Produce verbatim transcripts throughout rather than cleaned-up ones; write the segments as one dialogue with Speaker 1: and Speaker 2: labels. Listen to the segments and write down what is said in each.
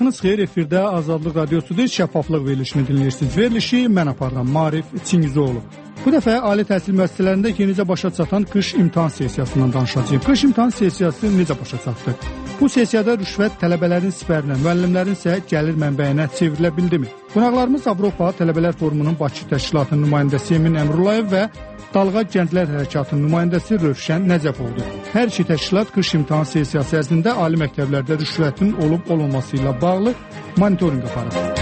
Speaker 1: Vaxtınız xeyir, efirdə Azadlıq Radiosudur, şəffaflıq verilişini dinləyirsiniz. Verilişi mən aparıram, Marif Çingizoğlu. Bu dəfə ali təhsil müəssisələrində yenicə başa çatan qış imtahan sessiyasından danışacağım. Qış imtahan sessiyası necə başa çatdı? Bu sessiyada rüşvət tələbələrin sipərinə, müəllimlərin isə gəlir mənbəyinə çevrilə bildimi? Qonaqlarımız Avropa Tələbələr Forumunun Bakı təşkilatının nümayəndəsi Emin Əmrullayev və Dalğa Gənclər Hərəkatının nümayəndəsi Rövşən Nəcəf oldu. Hər iki təşkilat qış imtahan sessiyası ərzində ali məktəblərdə rüşvətin olub-olunması ilə bağlı monitorinq aparır.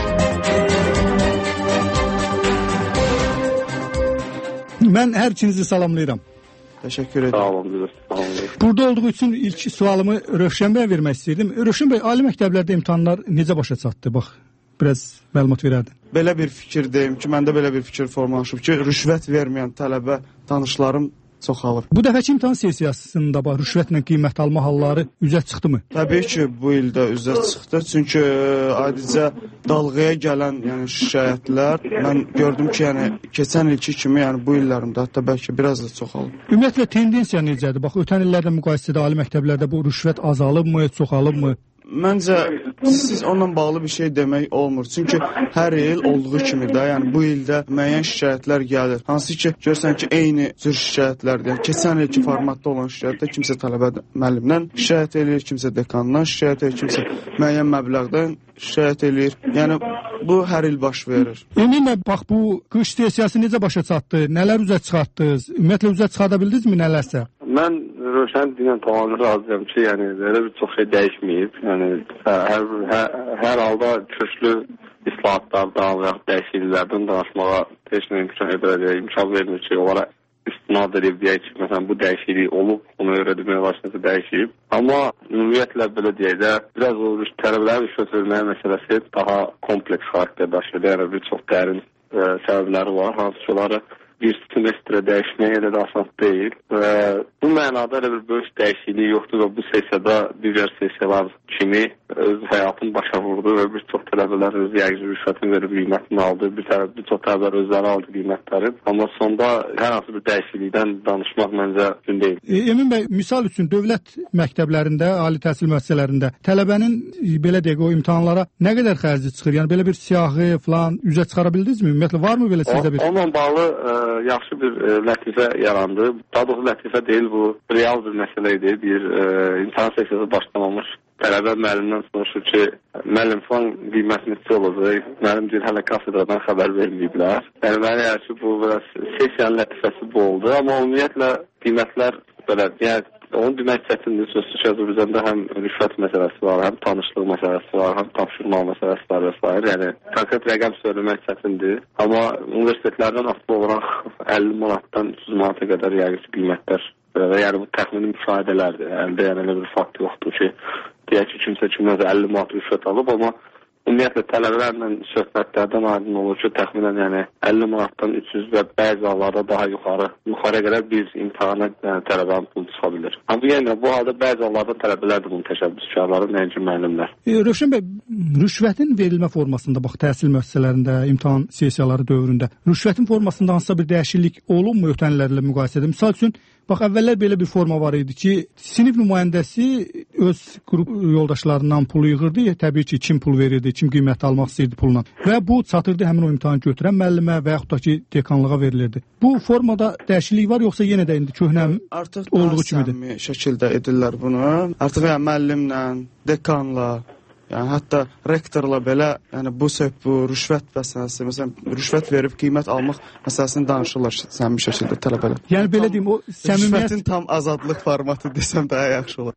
Speaker 1: Mən hər ikinizi salamlayıram.
Speaker 2: Təşəkkür edirəm.
Speaker 3: Sağ olun, sağ olun.
Speaker 1: Burada olduğu üçün ilk sualımı Rövşən bəyə vermək istəyirdim. Rövşən bəy, ali məktəblərdə imtahanlar necə başa çatdı? Bax, biraz məlumat verərdin.
Speaker 2: Belə bir fikirdeyim ki, məndə belə bir fikir formalaşıb ki, rüşvət verməyən tələbə tanışlarım çoxalır.
Speaker 1: Bu dəfəki imtahan sessiyasında bax, rüşvətlə qiymət alma halları üzə çıxdımı?
Speaker 2: Təbii ki, bu ildə üzə çıxdı. Çünki adicə dalğaya gələn, yəni şikayətlər mən gördüm ki, yəni keçən ilki kimi, yəni bu illərimdə hətta bəlkə biraz da çoxalıb.
Speaker 1: Ümumiyyətlə tendensiya necədir? Bax, ötən illərlə müqayisədə ali məktəblərdə bu rüşvət azalıbmı, çoxalıbmı?
Speaker 2: Məncə siz onunla bağlı bir şey demək olmur. Çünki hər il olduğu kimi də, yəni bu ildə müəyyən şikayətlər gəlir. Hansı ki, görsən ki, eyni cür şikayətlərdir. Yəni keçən ilki formatda olan şikayətdə kimsə tələbə müəllimdən şikayət eləyir, kimsə dekandan şikayət eləyir, kimsə müəyyən məbləğdən şikayət eləyir. Yəni bu hər il baş verir.
Speaker 1: Ümumiyyətlə bax, bu qış sessiyası necə başa çatdı? Nələr üzə çıxartdınız? Ümumiyyətlə üzə çıxarda bildinizmi nələrsə?
Speaker 3: Mən Rövşən dinlə tamamilə razıyam ki, yəni elə bir çox şey dəyişməyib. Yəni hər hər, hər halda köklü islahatlardan və dəyişikliklərdən danışmağa heç nə imkan edir, imkan vermir ki, onlara istinad edib deyək ki, məsələn bu dəyişiklik olub, ona görə demək başlıca dəyişib. Amma ümumiyyətlə belə deyək də, biraz o tələbələrin rüşvət verməyə məsələsi daha kompleks xarakter daşıyır. Yəni bir çox dərin ə, səbəbləri var, hansı ki, onları bir semestrə dəyişmək elə də asan deyil və bu mənada elə bir böyük dəyişiklik yoxdur və bu sessiyada digər sessiyalar kimi öz həyatını başa vurdu və bir çox tələbələr öz yəqin rüşvətin verib qiymətini aldı, bir, tərəf, bir çox tələbələr özləri aldı qiymətləri, amma sonda hər hansı bir dəyişiklikdən danışmaq məncə mümkün deyil.
Speaker 1: E, Emin bəy, misal üçün dövlət məktəblərində, ali təhsil müəssisələrində tələbənin belə deyək o imtahanlara nə qədər xərci çıxır? Yəni belə bir siyahı falan üzə çıxara bildinizmi? Ümumiyyətlə varmı belə sizdə bir?
Speaker 3: Onunla bağlı ə, yaxşı bir ə, lətifə yarandı. Daha doğrusu lətifə deyil, bu real bir məsələ idi. Bir ə, imtahan sessiyası başlamamış tələbə müəllimdən soruşur ki, müəllim falan qiymət neçə olacaq? Müəllim deyir, hələ kafedradan xəbər verməyiblər. Yəni mənə yəni ki, bu biraz sessiyanın lətifəsi bu oldu. Amma ümumiyyətlə qiymətlər belə, yəni onu demək çətindir. Sözsüz ki, Azərbaycanda həm rüşvət məsələsi var, həm tanışlıq məsələsi var, həm tapşırma məsələsi var və s. Yəni konkret rəqəm söyləmək çətindir. Amma universitetlərdən asılı olaraq əlli manatdan üç yüz manata qədər yəqin qiymətlər və yəni bu təxmini müşahidələrdir. Əldə yəni elə bir fakt yoxdur ki, deyək ki, kimsə kimdən əlli manat rüşvət alıb, amma ümumiyyətlə tələbələrlə söhbətlərdən aydın olur ki, təxminən yəni əlli manatdan üç yüz və bəzi hallarda daha yuxarı, yuxarıya qədər bir imtahana yəni, tələbənin pulu çıxa bilir. Amma yəni bu halda bəzi hallarda tələbələr də bunun təşəbbüskarları, nəinki müəllimlər.
Speaker 1: E, Rövşən bəy, rüşvətin verilmə formasında, bax, təhsil müəssisələrində, imtahan sessiyaları dövründə rüşvətin formasında hansısa bir dəyişiklik olunmu ötən illərlə müqayisədə? Misal üçün, bax, əvvəllər belə bir forma var idi ki, sinif nümayəndəsi öz qrup yoldaşlarından pul yığırdı, təbii ki, kim pul verirdi, kim qiymət almaq istəyirdi pulla. Və bu çatırdı həmin o imtahanı götürən müəllimə və yaxud da ki, dekanlığa verilirdi. Bu formada dəyişiklik var, yoxsa yenə də indi köhnə
Speaker 2: artıq
Speaker 1: olduğu kimidir?
Speaker 2: Artıq şəkildə edirlər bunu. Artıq yəni müəllimlə, dekanla, yəni hətta rektorla belə, yəni bu söhbət, bu rüşvət məsələsi, məsələn, rüşvət verib qiymət almaq məsələsini danışırlar səmimi şəkildə tələbələr.
Speaker 1: Yəni belə deyim, o səmimiyyət
Speaker 2: rüşvətin tam azadlıq formatı desəm daha yaxşı olar.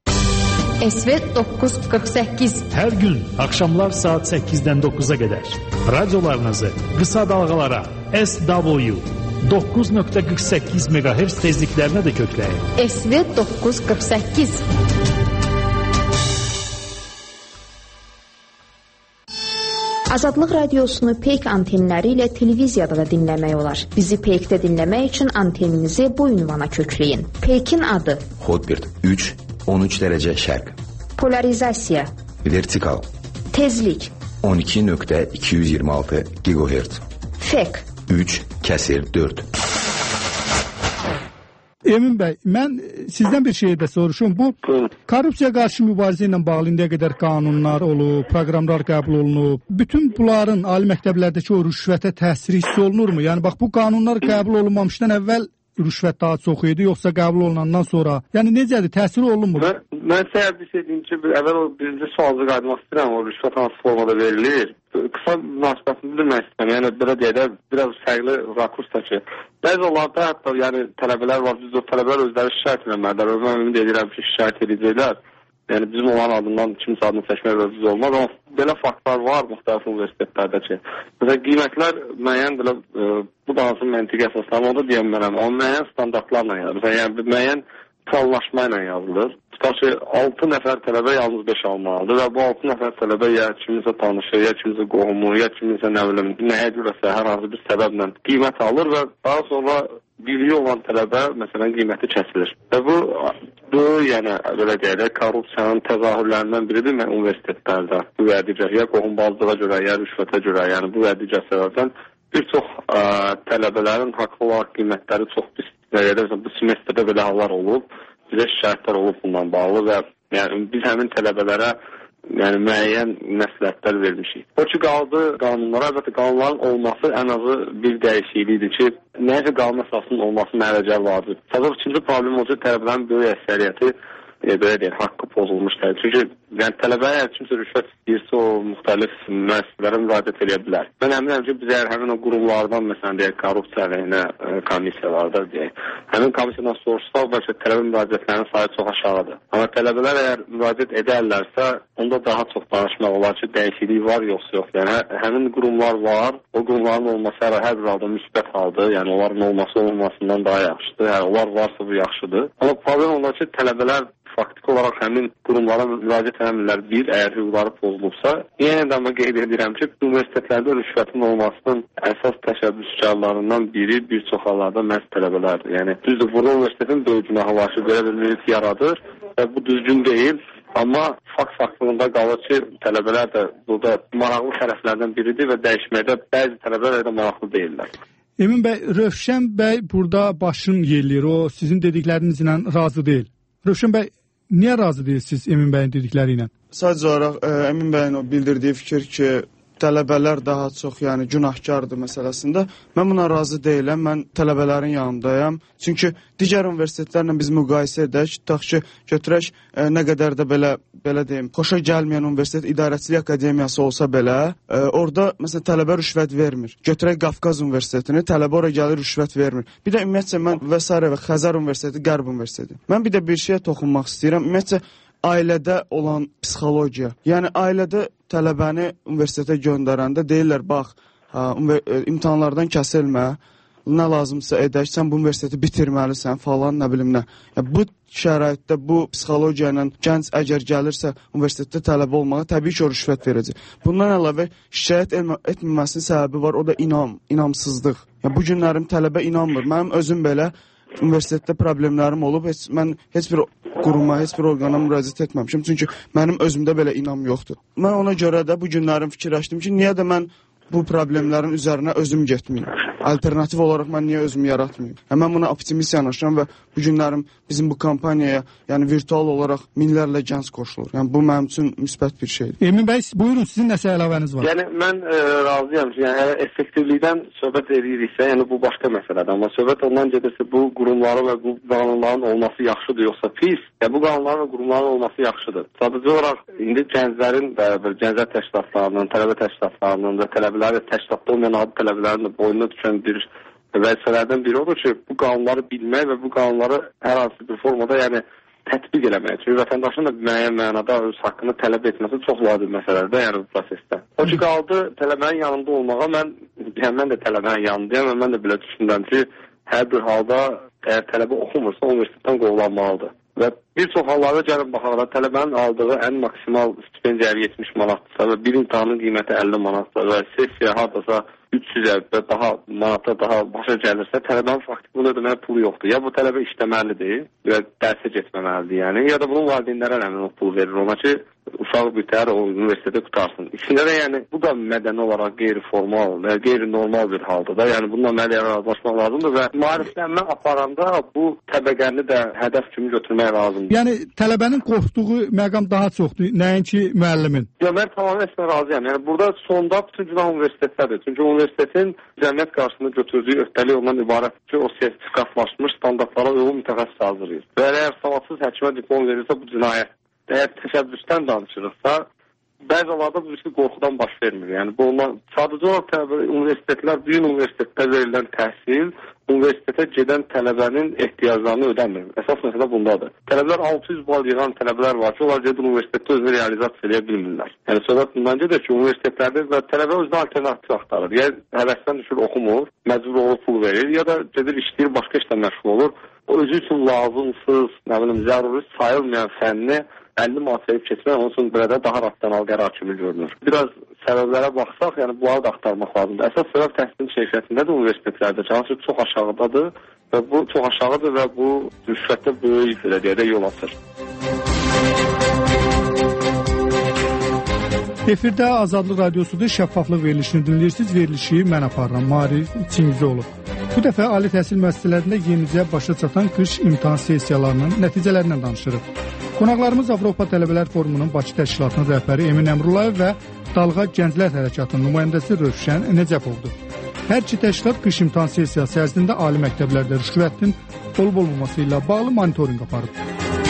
Speaker 4: S V doqquz qırx səkkiz.
Speaker 5: Hər gün axşamlar saat səkkizdən doqquza qədər radiolarınızı qısa dalğalara S W doqquz nöqtə qırx səkkiz meqahertz tezliklərinə də kökləyin.
Speaker 4: S V doqquz qırx səkkiz. Azadlıq radiosunu Peyk antenləri ilə televiziyada da dinləmək olar. Bizi Peykdə dinləmək üçün anteninizi bu ünvana kökləyin. Peykin adı:
Speaker 6: Hotbird üç on üç dərəcə şərq.
Speaker 4: Polarizasiya:
Speaker 6: Vertikal.
Speaker 4: Tezlik:
Speaker 6: on iki nöqtə iki yüz iyirmi altı gigahertz.
Speaker 4: Fek:
Speaker 6: üç kəsir dörd.
Speaker 1: Emin bəy, mən sizdən bir şey də soruşum. Bu korrupsiya qarşı mübarizə ilə bağlı indiyə qədər qanunlar olub, proqramlar qəbul olunub. Bütün bunların ali məktəblərdəki o rüşvətə təsiri hiss olunurmu? Yəni bax bu qanunlar qəbul olunmamışdan əvvəl rüşvət daha çox idi, yoxsa qəbul olunandan sonra? Yəni necədir? Təsiri olunmur?
Speaker 3: Mən, mən səhər bir şey deyim ki, əvvəl o birinci sualcı qayıtmaq istəyirəm, o rüşvət hansı formada verilir? Qısa münasibətini bilmək istəyirəm. Yəni belə deyək də, biraz fərqli rakursda ki, bəzi onlarda hətta yəni tələbələr var, biz o tələbələr özləri şikayət edənlərdir. Mən ümid edirəm ki, şikayət edəcəklər. Yəni bizim olan adından kimsə adını seçmək vəziz olmaz, amma belə faktlar var müxtəlif universitetlərdə ki, mesela qiymətlər müəyyən belə, e, bu da hansı məntiqi əsaslarına o da deyəm mənəm, amma müəyyən standartlarla yazılır, yəni müəyyən planlaşma ilə yazılır. Tutaq ki, altı nəfər tələbə yalnız beş almalıdır və bu altı nəfər tələbə ya kiminsə tanışır, ya kiminsə qohumu, ya kiminsə nə bilim, nəyə görəsə hər hansı bir səbəblə qiymət alır və daha sonra birliyi olan tələbə, məsələn, qiyməti kəsilir. Və bu, bu yəni, belə deyək də, korrupsiyanın təzahürlərindən biridir mən universitetlərdə. Bu və digər, ya qohumbazlığa görə, ya rüşvətə görə, yəni bu və digər səbəbdən bir çox ə, tələbələrin haqlı olaraq qiymətləri çox pis. Bu semestrdə belə hallar olub, bizə şikayətlər olub bundan bağlı və yəni, biz həmin tələbələrə yəni, müəyyən məsləhətlər vermişik. O ki, qaldı qanunlara, əlbəttə qanunların olması ən azı bir dəyişiklikdir ki, nəyəsə qanun əsasının olması mənəcər vardır. Sadəcə ikinci problem olacaq, tələbələrin böyük əksəriyyəti e, belə deyil, haqqı pozulmuşdur. Çünki yəni, tələbəyə əgər kimsə rüşvət istəyirsə, o müxtəlif müəssisələrə müraciət edə bilər. Mən əminəm ki, biz əgər həmin o qurumlardan, məsələn, deyək, korrupsiya əleyhinə e, komissiyalarda, deyək, həmin komissiyadan soruşsa, bəlkə tələbə müraciətlərinin sayı çox aşağıdır. Amma tələbələr əgər müraciət edərlərsə, onda daha çox danışmaq olar ki, dəyişiklik var, yoxsa yox. Yəni, hə, həmin qurumlar var, o qurumların olması hər, hər bir halda müsbət haldır, yəni onların olması olmasından daha yaxşıdır, yəni onlar varsa bu yaxşıdır. Amma problem olar ki, tələbələr faktiki olaraq həmin qurumlara müraciət edəmirlər. Bir, əgər hüquqları pozulubsa, yenə də amma qeyd edirəm ki, universitetlərdə rüşvətin olmasının əsas təşəbbüskarlarından biri bir çox hallarda məhz tələbələrdir. Yəni, düzdür, burada universitetin böyük günahı var ki, belə bir mühit yaradır və bu düzgün deyil. Amma fakt faktılığında qalır ki, tələbələr də burada maraqlı tərəflərdən biridir və dəyişməkdə bəzi tələbələr də maraqlı deyirlər.
Speaker 1: Emin bəy, Rövşən bəy burada başın yerləyir, o sizin dediklərinizlə razı deyil. Rövşən bəy, niyə razı deyilsiniz Emin bəyin dedikləri ilə?
Speaker 2: Sadəcə olaraq ə, Emin bəyin o bildirdiyi fikir ki, tələbələr daha çox yəni günahkardır məsələsində. Mən buna razı deyiləm. Mən tələbələrin yanındayam. Çünki digər universitetlərlə biz müqayisə edək. Tutaq ki, götürək ə, nə qədər də belə belə deyim, xoşa gəlməyən universitet idarəçilik akademiyası olsa belə, ə, orada məsələn tələbə rüşvət vermir. Götürək Qafqaz universitetini, tələbə ora gəlir rüşvət vermir. Bir də ümumiyyətcə mən Vəsairə və Xəzər universiteti, Qərb universiteti. Mən bir də bir şeyə toxunmaq istəyirəm. Ümumiyyətcə ailədə olan psixologiya. Yəni ailədə tələbəni universitetə göndərəndə deyirlər, bax, ha, imtahanlardan kəsilmə, nə lazımsa edək, sən bu universiteti bitirməlisən falan, nə bilim nə. Yəni, bu şəraitdə, bu psixologiya ilə gənc əgər gəlirsə universitetdə tələbə olmağa, təbii ki, o rüşvət verəcək. Bundan əlavə şikayət etməməsinin səbəbi var, o da inam, inamsızlıq. Yəni, bu günlərim tələbə inanmır. Mənim özüm belə universitetdə problemlərim olub, heç, mən heç bir quruma, heç bir orqana müraciət etməmişim. Çünki mənim özümdə belə inam yoxdur. Mən ona görə də bu günlərim fikirləşdim ki, niyə də mən bu problemlərin üzərinə özüm getməyim? Alternativ olaraq mən niyə özümü yaratmayayım? Hə, mən buna optimist yanaşıram və bu günlərim bizim bu kampaniyaya, yəni virtual olaraq minlərlə gənc qoşulur. Yəni bu mənim üçün müsbət bir şeydir. Emin bəy, buyurun, sizin nəsə əlavəniz var?
Speaker 3: Yəni mən e, razıyam ki, yəni effektivlikdən söhbət ediriksə, yəni bu başqa məsələdir. Amma söhbət ondan gedirsə, bu qurumların və bu qanunların olması yaxşıdır, yoxsa pis? Yəni bu qanunların və qurumların olması yaxşıdır. Sadəcə olaraq indi gənclərin və gənclər təşkilatlarının, tələbə təşkilatlarının və tələbələri təşkilatda olmayan adi tələbələrin də boynuna düşən bir vəzifələrdən biri odur ki, bu qanunları bilmək və bu qanunları hər hansı bir formada yəni tətbiq eləmək. Çünki vətəndaşın da müəyyən mənada öz haqqını tələb etməsi çox vacib məsələdir, yəni bu prosesdə. O ki, qaldı tələbənin yanında olmağa, mən, yəni, mən də tələbənin yanındayım və mən də belə düşünürəm ki, hər bir halda əgər tələbə oxumursa, universitetdən qovulanmalıdır. Və Bir çox hallarda gəlin baxaraq tələbənin aldığı ən maksimal stipendiya yetmiş manatdırsa və bir imtahanın qiyməti əlli manatdır və sessiya hardasa üç yüz və daha manata daha başa gəlirsə, tələbənin faktik bunu ödəməyə pulu yoxdur. Ya bu tələbə işləməlidir və dərsə getməməlidir, yəni, ya da bunun valideynlərə həmin o pul verir ona ki, uşağı bitər, o universiteti qutarsın. İçində də yəni bu da mədəni olaraq qeyri-formal və qeyri-normal bir haldır da. Yəni bununla müəllimə razılaşmaq lazımdır və maariflənmə aparanda bu təbəqəni də hədəf kimi götürmək lazımdır.
Speaker 1: Yəni tələbənin qorxduğu məqam daha çoxdur, nəinki müəllimin.
Speaker 3: Ya mən tamamilə sizə razıyam. Yəni burada sonda bütün günah universitetlərdir. Çünki universitetin cəmiyyət qarşısında götürdüyü öhdəlik ondan ibarətdir ki, o sertifikatlaşmış standartlara uyğun mütəxəssis hazırlayır. Və əgər savadsız həkimə diplom verirsə bu cinayət. Əgər təşəbbüsdən danışırıqsa, bəzi hallarda bu riski qorxudan baş vermir. Yəni bu ondan sadəcə olaraq universitetlər, büyük universitetdə verilən təhsil universitetə gedən tələbənin ehtiyaclarını ödəmir. Əsas məsələ bundadır. Tələbələr altı yüz bal yığan tələbələr var ki, onlar gedir universitetdə özünü realizasiya edə bilmirlər. Yəni söhbət bundan gedir ki, universitetlərdə və tələbə özünə alternativ axtarır. Ya həvəsdən düşür, oxumur, məcbur olur, pul verir, ya da gedir işləyir, başqa işlə məşğul olur. O özü üçün lazımsız, nə bilim, zəruri sayılmayan fənni əlli manat verib keçmək, onun üçün burada daha rasional qərar kimi görünür. Biraz səbəblərə baxsaq, yəni bunları da axtarmaq lazımdır. Əsas səbəb təhsilin keyfiyyətində də universitetlərdə çalışır, çox aşağıdadır və bu çox aşağıdır və bu rüşvətdə böyük belə deyə də yol açır.
Speaker 1: Efirdə Azadlıq Radiosudur, şəffaflıq verilişini dinləyirsiniz. Verilişi mən aparıram, Marif Çingizoğlu. Bu dəfə ali təhsil müəssisələrində yenicə başa çatan qış imtahan sessiyalarının nəticələrindən danışırıq. Qonaqlarımız Avropa Tələbələr Forumunun Bakı təşkilatının rəhbəri Emin Əmrullayev və Dalğa Gənclər Hərəkatının nümayəndəsi Rövşən Nəcəbovdur. Hər iki təşkilat qış imtahan sessiyası ərzində ali məktəblərdə rüşvətin olub-olmaması ilə bağlı monitorinq aparıb.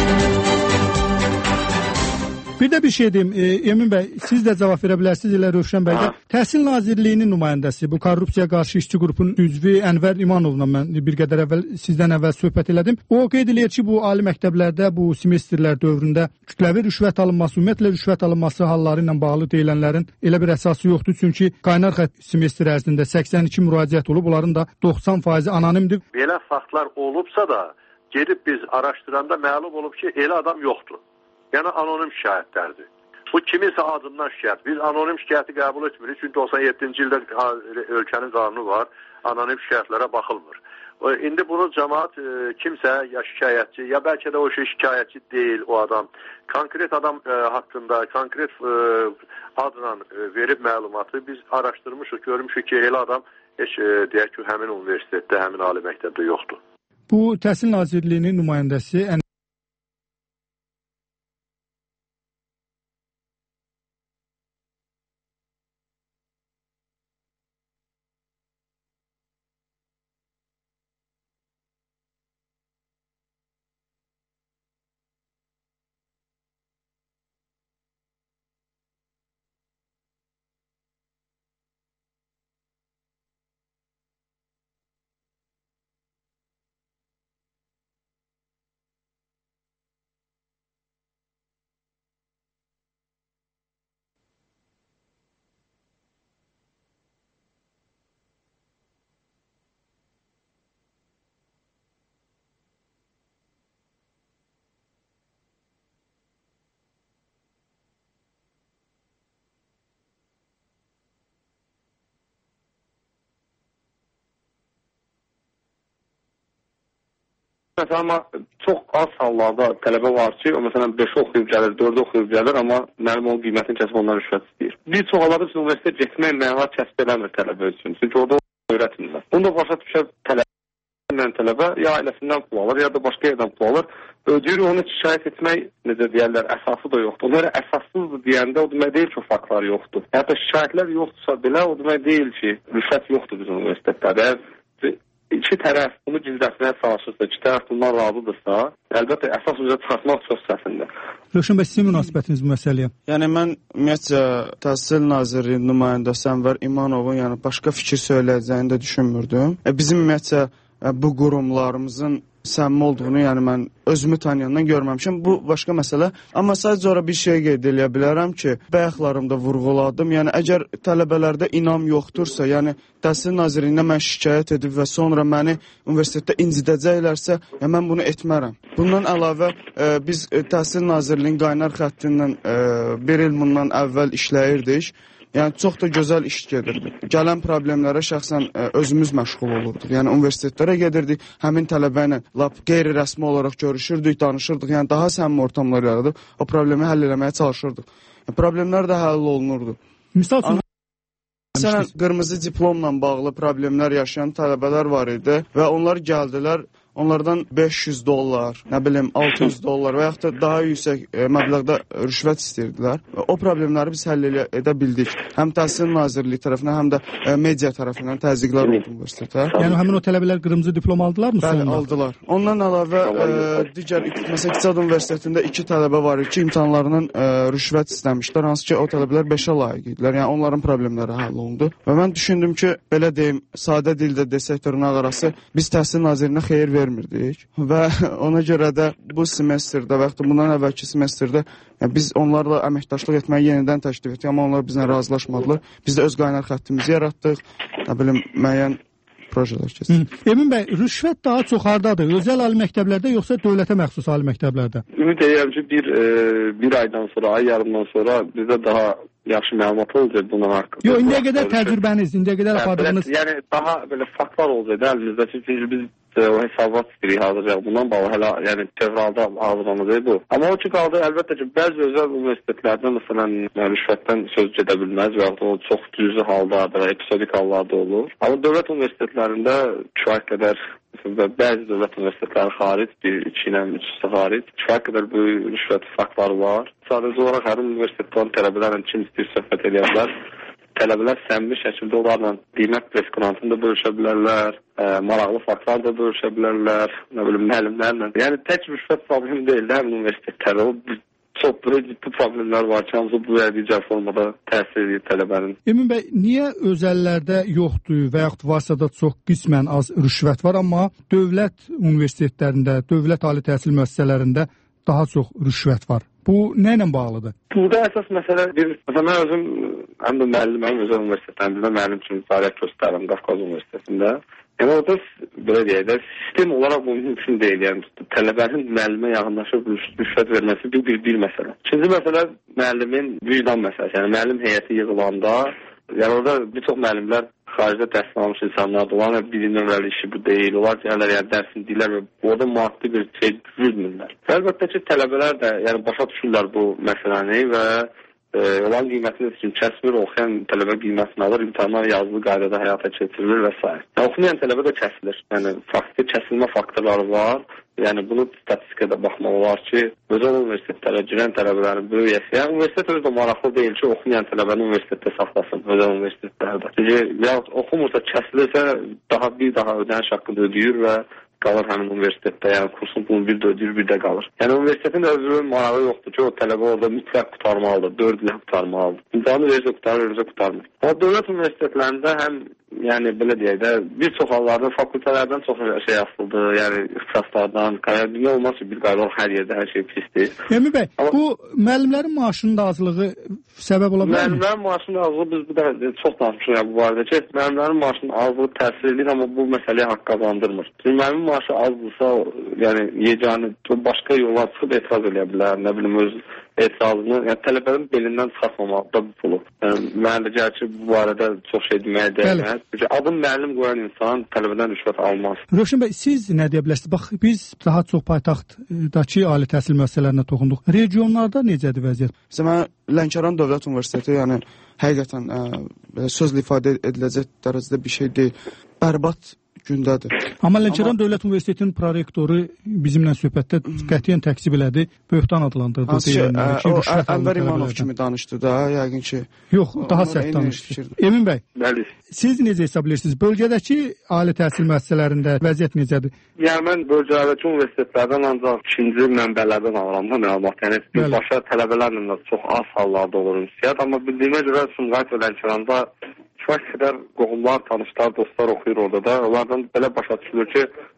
Speaker 1: Bir də bir şey deyim, e, Emin bəy, siz də cavab verə bilərsiniz, elə Rövşən bəy də. Təhsil Nazirliyinin nümayəndəsi, bu korrupsiya qarşı işçi qrupunun üzvü Ənvər İmanovla mən bir qədər əvvəl sizdən əvvəl söhbət elədim. O qeyd eləyir ki, bu ali məktəblərdə bu semestrlər dövründə kütləvi rüşvət alınması, ümumiyyətlə rüşvət alınması halları ilə bağlı deyilənlərin elə bir əsası yoxdur. Çünki qaynar xətt semestr ərzində səksən iki müraciət olub, onların da doxsan faizi anonimdir.
Speaker 7: Belə faktlar olubsa da, gedib biz araşdıranda məlum olub ki, elə adam yoxdur. Yəni anonim şikayətlərdir. Bu kiminsə adından şikayət. Biz anonim şikayəti qəbul etmirik. Çünki doxsan yeddinci ildə ölkənin qanunu var. Anonim şikayətlərə baxılmır. İndi bunu cəmaat e, kimsə ya şikayətçi, ya bəlkə də o şey şikayətçi deyil o adam. Konkret adam e, haqqında, konkret e, adla e, verib məlumatı biz araşdırmışıq, görmüşük ki, elə adam heç e, deyək ki, həmin universitetdə, həmin ali məktəbdə yoxdur.
Speaker 1: Bu Təhsil Nazirliyinin nümayəndəsi
Speaker 3: Məsələn, amma çox az hallarda tələbə var ki, o məsələn beş oxuyub gəlir, dörd oxuyub gəlir, amma müəllim onun qiymətini kəsib ondan rüşvət istəyir. Bir çox hallarda biz universitetə getmək məna kəsb eləmir tələbə üçün. Çünki orada öyrətmirlər. Bunu da başa düşər tələbə, tələbə ya ailəsindən pul alır, ya da başqa yerdən pul alır. Ödəyir, onu şikayət etmək, necə deyərlər, əsası da yoxdur. Onlara əsassızdır deyəndə o demək deyil ki, faktlar yoxdur. Hətta şikayətlər yoxdursa belə, o demək deyil ki, rüşvət yoxdur bizim universitetlərdə. İki tərəf bunu gizlətməyə çalışırsa, iki tərəf bundan razıdırsa, əlbəttə əsas üzrə çıxartmaq çox səsində.
Speaker 1: Rövşən bəy, sizin münasibətiniz bu məsələyə?
Speaker 2: Yəni mən ümumiyyətcə Təhsil Nazirliyinin nümayəndəsi Ənvər İmanovun yəni başqa fikir söyləyəcəyini də düşünmürdüm. E, bizim ümumiyyətcə e, bu qurumlarımızın səmimi olduğunu, yəni mən özümü tanıyandan görməmişəm. Bu başqa məsələ. Amma sadəcə ora bir şey qeyd edə bilərəm ki, bayaqlarımda vurğuladım. Yəni əgər tələbələrdə inam yoxdursa, yəni Təhsil Nazirliyinə mən şikayət edib və sonra məni universitetdə incidəcəklərsə, yəni mən bunu etmərəm. Bundan əlavə e, biz e, Təhsil Nazirliyinin qaynar xəttindən e, bir il bundan əvvəl işləyirdik. Yəni çox da gözəl iş gedirdi. Gələn problemlərə şəxsən ə, özümüz məşğul olurduq. Yəni universitetlərə gedirdik, həmin tələbə ilə lap qeyri-rəsmi olaraq görüşürdük, danışırdıq. Yəni daha səmimi ortamlar yaradıb o problemi həll etməyə çalışırdıq. Yəni, problemlər də həll olunurdu.
Speaker 1: Misal üçün
Speaker 2: məsələn, qırmızı diplomla bağlı problemlər yaşayan tələbələr var idi və onlar gəldilər. Onlardan beş yüz dollar, nə bilim altı yüz dollar və yaxud da daha yüksək e, məbləğdə rüşvət istəyirdilər. O problemləri biz həll edə bildik. Həm Təhsil Nazirliyi tərəfindən, həm də e, media tərəfindən təzyiqlər oldu universitetə.
Speaker 1: Yəni həmin o tələbələr qırmızı diplom aldılar mı
Speaker 2: Bəli,
Speaker 1: sonunda?
Speaker 2: aldılar. Ondan əlavə e, digər məsələn İqtisad Universitetində iki tələbə var idi ki, imtahanlarının e, rüşvət istəmişlər, hansı ki o tələbələr beşə layiq idilər. Yəni onların problemləri həll olundu. Və mən düşündüm ki, belə deyim, sadə dildə desək dırnaq arası, biz Təhsil Nazirinə xeyir verdik. vermirdik və ona görə də bu semestrdə və yaxud da bundan əvvəlki semestrdə yəni biz onlarla əməkdaşlıq etməyi yenidən təklif etdik, amma onlar bizlə razılaşmadılar. Biz də öz qaynar xəttimizi yaratdıq, nə bilim müəyyən projelər keçdik.
Speaker 1: Emin bəy, rüşvət daha çox hardadır? Özəl ali məktəblərdə yoxsa dövlətə məxsus ali məktəblərdə?
Speaker 3: Ümid edirəm ki, bir, e, bir aydan sonra, ay yarımdan sonra bizdə daha yaxşı məlumat olacaq bunun haqqında.
Speaker 1: Yox, indiyə qədər təcrübəniz, indiyə qədər apardığınız...
Speaker 3: Yəni, daha belə faktlar olacaq əlimizdə. Çünki biz o hesabat istəyirik hazırlayaq. Bundan bağlı hələ yəni, fevralda hazırlanacaq bu. Amma o ki qaldı, əlbəttə ki, bəzi özəl universitetlərdə məsələn, rüşvətdən söz gedə bilməz və yaxud da o çox cüzi halda və episodik hallarda olur. Amma dövlət universitetlərində kifayət qədər və bəzi dövlət universitetləri xaric, bir iki ilə üçüsü xaric, kifayət qədər bu rüşvət faktları var. Sadəcə olaraq hər universitetlərin tələbələrlə kim istəyir söhbət edirlər. Tələbələr səmimi şəkildə onlarla qiymət preskurantını da bölüşə bilərlər, ə, maraqlı faktlar da bölüşə bilərlər, nə bilim, müəllimlərlə. Yəni, tək rüşvət problemi deyil, hər universitetlərdə o çox böyük ciddi problemlər var ki, hamısı bu və digər formada təsir edir tələbənin.
Speaker 1: Emin bəy, niyə özəllərdə yoxdur və yaxud varsa da çox qismən az rüşvət var, amma dövlət universitetlərində, dövlət ali təhsil müəssisələrində daha çox rüşvət var? Bu nə ilə bağlıdır?
Speaker 3: Burada əsas məsələ bir, məsələn, mən özüm, həm də müəlliməm, özəl universitetlərində müəllim üçün fəaliyyət göstərirəm Qafqaz Universitetində. Yəni, orada, belə deyək də, sistem olaraq bu mümkün deyil. Yəni, tələbənin müəllimə yaxınlaşıb rüşvət verməsi bir, bir, bir məsələ. İkinci məsələ, müəllimin vicdan məsələsi. Yəni, müəllim heyəti yığılanda, yəni orada bir çox müəllimlər xaricdə təhsil almış insanlardır. Onların bir nömrəli işi bu deyil. Onlar gəlirlər, yəni dərsini deyirlər və orada maddi bir şey bilmirlər. Əlbəttə ki, tələbələr də yəni, başa düşürlər bu məsələni və e, olan qiymətini kim kəsmir, oxuyan tələbə qiymətini alır, imtahanlar yazılı qaydada həyata keçirilir və s. Oxumayan tələbə də kəsilir. Yəni, faktı kəsilmə faktorları var. Yəni, bunu statistikada baxmaq olar ki, özəl universitetlərə girən tələbələrin böyüyəsi. Yəni, universitet özü də maraqlı deyil ki, oxumayan tələbəni universitetdə saxlasın, özəl universitetlərdə. Yəni, oxumursa, kəsilirsə, daha bir daha ödəniş haqqında ödəyir və qalır həmin universitetdə. Yəni, kursun bunu bir də ödəyir, bir də qalır. Yəni, universitetin özü marağı yoxdur ki, o tələbə orada mütləq qutarmalıdır, dörd ilə qutarmalıdır. İmtihanı verirsə qutarır, verirsə qutarmır. Amma dövlət universitetlərində həm yəni belə deyək də bir çox hallarda fakültələrdən çox şey asılıdır. Yəni ixtisaslardan, dünya olmaz ki, bir qaydalar hər yerdə hər şey pisdir.
Speaker 1: Emin bəy, amma bu müəllimlərin maaşının da azlığı səbəb ola bilər mi?
Speaker 3: Müəllimlərin maaşının azlığı biz bu da çox danışmışıq yəni, bu barədə ki, müəllimlərin maaşının azlığı təsir edir, amma bu məsələyə haqq qazandırmır. Çünki müəllimin maaşı azdırsa, yəni yeganə başqa yola çıxıb etiraz edə bilər, nə bilim öz etirazını, yəni tələbənin belindən çıxartmamalı da bu pulu. Yəni, mən də gəlir ki, bu barədə çox şey deməyə dəyməz. Çünki adım müəllim qoyan insan tələbədən rüşvət almaz.
Speaker 1: Rövşən bəy, siz nə deyə bilərsiniz? Bax, biz daha çox paytaxtdakı ali təhsil müəssisələrinə toxunduq. Regionlarda necədir vəziyyət?
Speaker 2: Mən Lənkəran Dövlət Universiteti, yəni həqiqətən ə, sözlə ifadə ediləcək dərəcədə bir şey deyil. Bərbad gündədir.
Speaker 1: Amma Lənkəran Amma... Dövlət Universitetinin prorektoru bizimlə söhbətdə qətiyyən təksib elədi, böhtan adlandırdı.
Speaker 2: Hansı ki, ə, o Ənvər İmanov kimi danışdı da, yəqin ki.
Speaker 1: Yox, daha sərt danışdı. Emin bəy,
Speaker 3: bəli.
Speaker 1: Siz necə hesab edirsiniz? Bölgədəki ali təhsil müəssisələrində vəziyyət necədir?
Speaker 3: Yəni, mən bölgədəki universitetlərdən ancaq ikinci mənbələrdən alıram da məlumat. Yəni, birbaşa tələbələrlə də çox az hallarda olur ünsiyyət. Amma bildiyimə görə Sumqayıt və Lənkəranda kifayət qədər qohumlar, tanışlar, dostlar oxuyur orada da. Onlardan belə başa düşülür ki,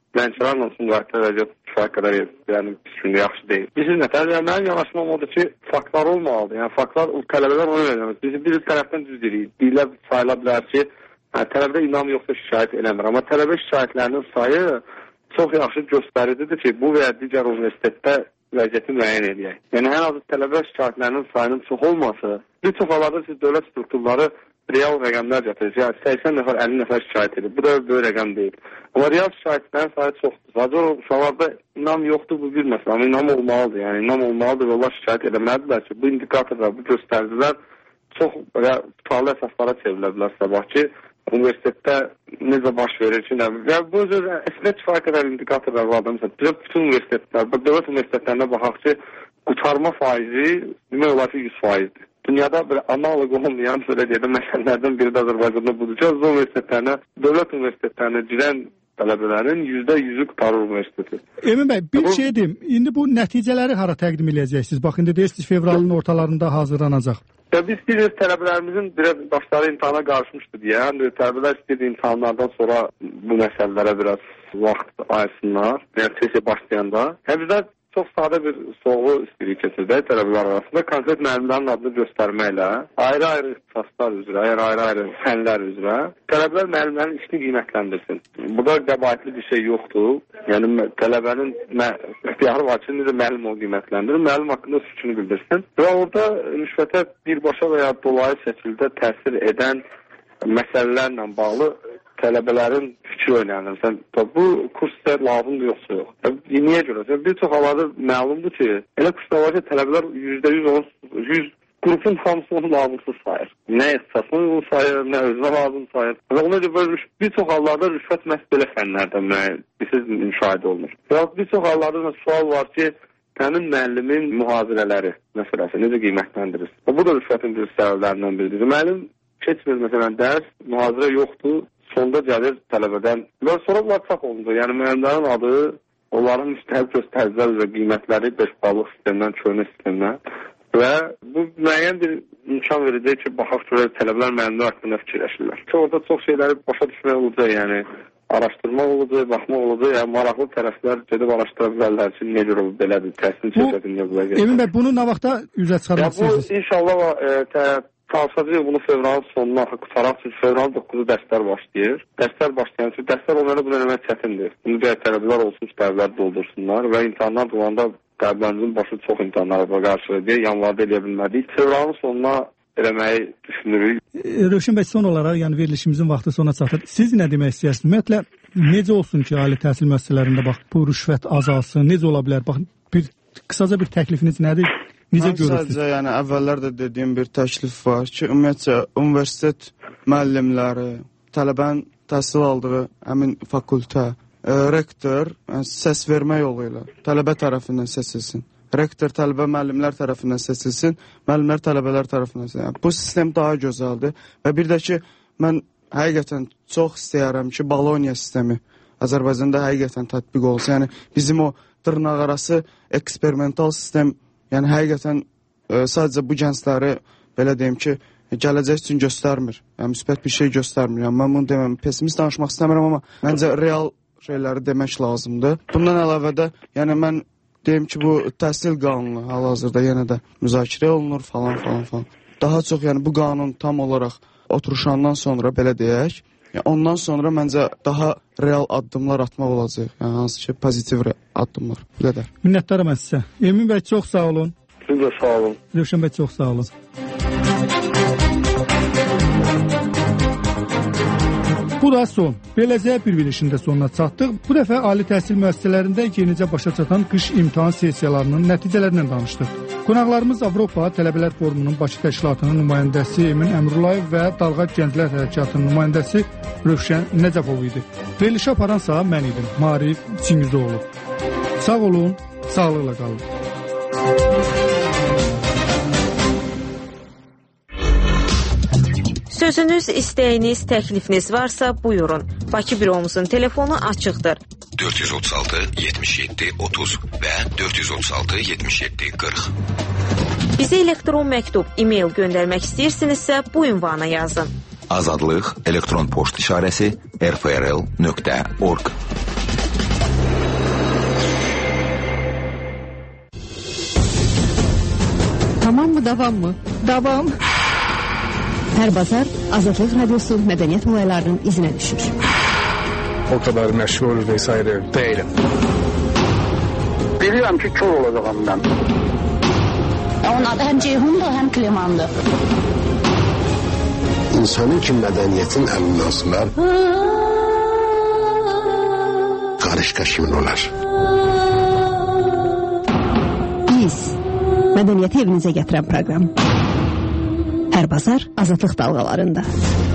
Speaker 3: Lənkəran olsun, müvafiq vəziyyət kifayət qədər yəni üstündə yaxşı deyil. Bizim nətər, yəni mənim yanaşmam odur ki, faktlar olmalıdır. Yəni faktlar, tələbələr onu öyrənir. Biz bir tərəfdən düz deyirik. Deyilə, sayıla bilər ki, hə, tələbədə inam yoxsa şikayət eləmir. Amma tələbə şikayətlərinin sayı çox yaxşı göstəricidir ki, bu və ya digər universitetdə vəziyyəti müəyyən edək. Yəni, hər azı tələbə şikayətlərinin sayının çox olması, bir çox hallarda siz dövlət strukturları real rəqəmlər gətirir. Yəni, səksən nəfər, əlli nəfər şikayət edir. Bu da böyük rəqəm deyil. Amma real şikayətlərin sayı çoxdur. Sadəcə o uşaqlarda inam yoxdur, bu bir məsələ. Amma inam olmalıdır. Yəni, inam olmalıdır və onlar şikayət edəməlidirlər ki, bu indikatorlar, bu göstəricilər çox belə tutarlı əsaslara çevrilə bilər sabah ki, universitetdə necə baş verir ki, nə bilir. Yəni, bu özü, əslində kifayət qədər indikatorlar var da. Məsələn, bütün universitetlər, dövlət universitetlərində baxaq ki, qutarma faizi demək olar ki, yüz faizdir. Dünyada bir analog olmayan belə deyəndə məsələlərdən biri də Azərbaycanda budur ki, az universitetlərinə, dövlət universitetlərinə girən tələbələrin yüzdə yüzü qutarır universiteti.
Speaker 1: Emin bəy, bir
Speaker 3: bu,
Speaker 1: şey deyim. İndi bu nəticələri hara təqdim edəcəksiniz? Bax, indi deyirsiniz fevralın ortalarında hazırlanacaq.
Speaker 3: Ya biz istəyirik tələbələrimizin biraz başları imtahana qarışmışdı deyə. Yəni, tələbələr istəyir imtahanlardan sonra bu məsələlərə biraz vaxt ayırsınlar. Yəni, sesiya başlayanda. Həm bizdə çox sadə bir sorğu istəyirik keçirdək tələbələr arasında. Konkret müəllimlərin adını göstərməklə, ayrı-ayrı ixtisaslar üzrə, yəni ayrı-ayrı fənlər üzrə tələbələr müəllimlərin işini qiymətləndirsin. Burada qəbaətli bir şey yoxdur. Yəni tələbənin ixtiyarı var ki, necə müəllim o qiymətləndirir, müəllim haqqında fikrini bildirsin. Və orada rüşvətə birbaşa və ya dolayı şəkildə təsir edən məsələlərlə bağlı tələbələrin fikri öyrənir. Bu kurs sizə lazımdır yoxsa yox. Niyə görə? Bir çox hallarda məlumdur ki, elə kurslar var ki, tələbələr yüzdə yüz qrupun hamısı onu lazımsız sayır. Nə ixtisasını onu sayır, nə özünə lazım sayır. Və ona görə bir çox hallarda rüşvət məhz belə fənlərdən siz müşahidə olunur. Və bir çox hallarda sual var ki, sənin müəllimin mühazirələri məsələsi necə qiymətləndirir? Bu da rüşvətin bir səbəblərindən biridir. Müəllim keçmir, məsələn, dərs, mühazirə yoxdur. Sonda gəlir tələbədən. Və sonra bunlar çap olundu. Yəni, müəllimlərin adı, onların müstəhəl göstəricilər və qiymətləri beş ballıq sistemdən, köhnə sistemdən və bu müəyyən bir imkan verəcək ki, baxaq görək tələbələr müəllimlər haqqında fikirləşirlər. Ki, orada çox şeyləri başa düşmək olacaq, yəni araşdırmaq olacaq, baxmaq olacaq, yəni maraqlı tərəflər gedib araşdıra bilərlər ki, niyə görə belədir, təhsilin çəkədir, niyə belə gəlir.
Speaker 1: Emin bəy, bunu nə vaxtda üzə çıxarmaq istəyirsiniz?
Speaker 3: Bu, inşallah, e, çalışacağıq bunu fevralın sonuna qutaraq, çünki fevralın doqquzu dərslər başlayır. Dərslər başlayan üçün dərslər onlara bunu eləmək çətindir. Bunu deyək, tələbələr olsun, tələbələr doldursunlar və imtahanlar dolanda tələbələrimizin başı çox imtahanlara qarşı deyə yanvarda eləyə bilmədik. Fevralın sonuna eləməyi düşünürük.
Speaker 1: Rövşən bəy, son olaraq, yəni verilişimizin vaxtı sona çatır. Siz nə demək istəyirsiniz? Ümumiyyətlə, necə olsun ki, ali təhsil müəssisələrində bax, bu rüşvət azalsın, necə ola bilər? Bax, bir, qısaca bir təklifiniz nədir? Necə görürsünüz?
Speaker 2: Sadəcə, yəni əvvəllər də dediyim bir təklif var ki, ümumiyyətcə universitet müəllimləri, tələbənin təhsil aldığı həmin fakültə, e, rektor yəni, səs vermə yolu ilə tələbə tərəfindən seçilsin. Rektor tələbə müəllimlər tərəfindən seçilsin, müəllimlər tələbələr tərəfindən seçilsin. Yəni, bu sistem daha gözəldir və bir də ki, mən həqiqətən çox istəyərəm ki, Bologna sistemi Azərbaycanda həqiqətən tətbiq olsun. Yəni, bizim o dırnaqarası eksperimental sistem yəni həqiqətən e, sadəcə bu gəncləri belə deyim ki, gələcək üçün göstərmir. Yəni müsbət bir şey göstərmir. Yəni mən bunu deməm, pessimist danışmaq istəmirəm, amma məncə real şeyləri demək lazımdır. Bundan əlavə də yəni mən deyim ki, bu təhsil qanunu hal-hazırda yenə də müzakirə olunur falan falan falan. Daha çox yəni bu qanun tam olaraq oturuşandan sonra belə deyək, yəni, ondan sonra məncə daha real addımlar atmaq olacaq. Yəni hansı ki, pozitiv addımlar. Bu qədər.
Speaker 1: Minnətdaram mən sizə. Emin bəy, çox sağ olun.
Speaker 3: Siz də sağ olun.
Speaker 1: Rövşən bəy, çox sağ olun. Bu da son. Beləcə bir verilişin də sonuna çatdıq. Bu dəfə ali təhsil müəssisələrində yenicə başa çatan qış imtahan sessiyalarının nəticələrindən danışdıq. Qonaqlarımız Avropa Tələbələr Forumunun Bakı təşkilatının nümayəndəsi Emin Əmrullayev və Dalğa Gənclər Hərəkatının nümayəndəsi Rövşən Nəcəfov idi. Verilişi aparansa mən idim, Marif Çingizoğlu. Sağ olun, sağlıqla qalın.
Speaker 8: Sözünüz, istəyiniz, təklifiniz varsa buyurun. Bakı büromuzun telefonu açıqdır.
Speaker 6: dörd yüz otuz altı yetmiş yeddi otuz və dörd yüz otuz altı yetmiş yeddi qırx.
Speaker 8: Bizə elektron məktub, e-mail göndərmək istəyirsinizsə bu ünvana yazın.
Speaker 6: Azadlıq elektron poçt işarəsi r f r l nöqtə org.
Speaker 9: Tamam mı, davam mı? Davam. Hər bazar Azadlıq Radiosu mədəniyyət olaylarının izinə düşür.
Speaker 10: O kadar məşğul vesaire değilim.
Speaker 11: Bilirəm ki, kör olacağım mən. Onun adı həm Ceyhundur, həm Klimandır.
Speaker 12: İnsanın ki mədəniyyətin əlindən asılar, qarışqa kimin olar?
Speaker 9: Biz, mədəniyyəti evinizə gətirən proqram. Hər bazar Azadlıq dalğalarında.